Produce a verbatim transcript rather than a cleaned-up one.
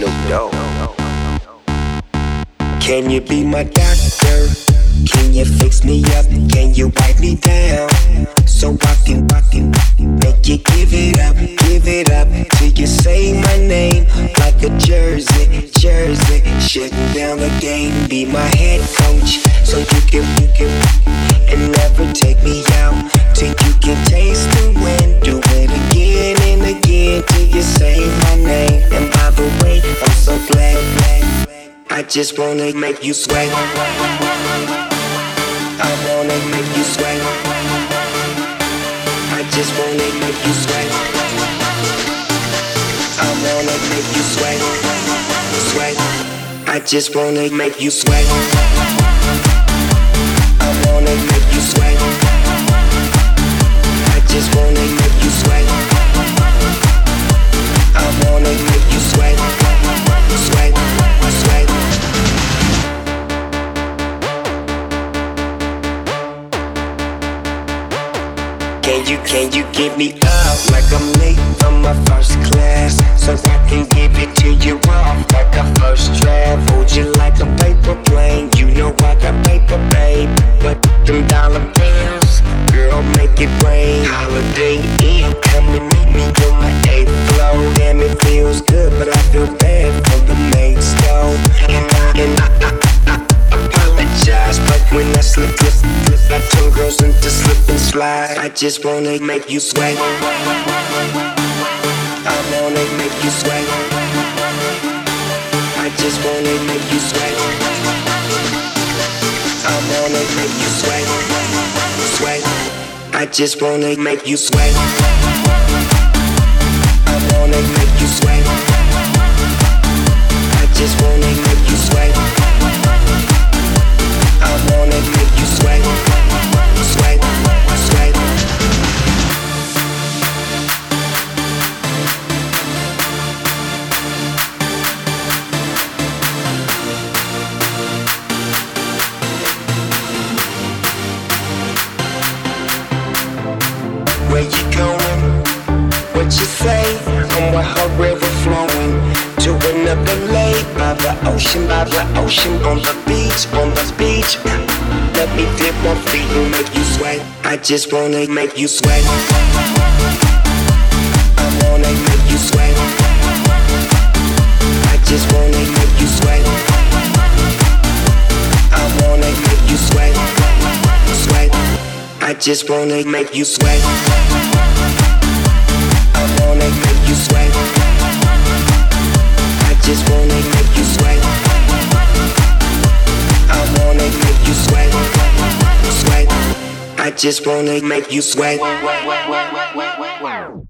Snoop Dogg. Can you be my doctor? Can you fix me up? Can you wipe me down? So I can, I can make you give it up, give it up till you say my name like a jersey, jersey. Shutting down the game, be my head coach, so you can, you can, and never take me out till you can taste the wind. Do it again and again till you say my name. And by the way, I'm so glad, glad. I just wanna make you sweat. I wanna make you sweat. I just wanna make you sweat. I wanna make you sweat. Sweat. I just wanna make you sweat. I wanna make you sweat. I just wanna make you sweat. I wanna make you sweat. Sweat. Sweat. Can you, can you give me up like I'm late from my first class, so I can give it to you off like a first draft? Hold you like a paper plane, you know I got paper, babe. But them dollar bills, girl, make it rain. Holiday Inn, come and meet me on my eighth floor. Damn, it feels good, but I feel bad for the mates, though. And I, and I, I, I apologize, but when I slip, slip, slip, I turn girls into slip and slide. I just wanna make you sweat. I wanna make you sweat. I just wanna make you sweat. I wanna make you sweat. Sweat. I just wanna make you sweat. I wanna make you sweat. I just wanna make you sweat. I wanna make you sweat. Sweat. Sweat. Where you going? What you say? I'm with her river flowing to another lake by the ocean, by the ocean, on the beach, on the beach. Let me dip my feet and make you sweat. I just wanna make you sweat. I wanna make you sweat. I just wanna make you sweat. I wanna make you sweat. Sweat. I just wanna make you sweat. I wanna make you sweat. I just wanna make you sweat. I wanna make you sweat. Sweat. I just wanna make you sweat.